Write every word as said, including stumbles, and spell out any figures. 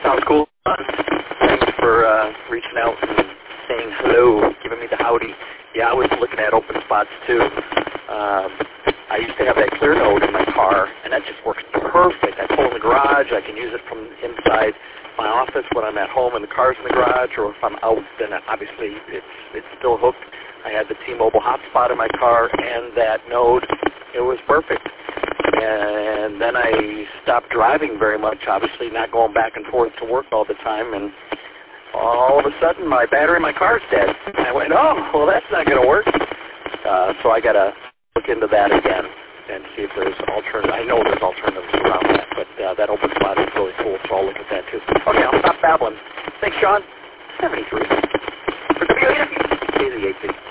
Sounds cool. Thanks for uh, reaching out and saying hello, giving me the howdy. Yeah, I was looking at open spots too. Um, I used to have that clear node in my car, and that just works perfect. I pull in the garage. I can use it from inside my office when I'm at home and the car's in the garage, or if I'm out, then obviously it's it's still hooked. I had the T-Mobile hotspot in my car and that node. It was perfect. And then I stopped driving very much, obviously not going back and forth to work all the time, and all of a sudden my battery in my car's dead. And I went, oh, well, that's not going to work. Uh, so I got to look into that again and see if there's alternatives. I know there's alternatives around that, but uh, that open spot is really cool, so I'll look at that too. Okay, I'll stop babbling. Thanks, Sean. seventy-three. For W A F E, K Z eight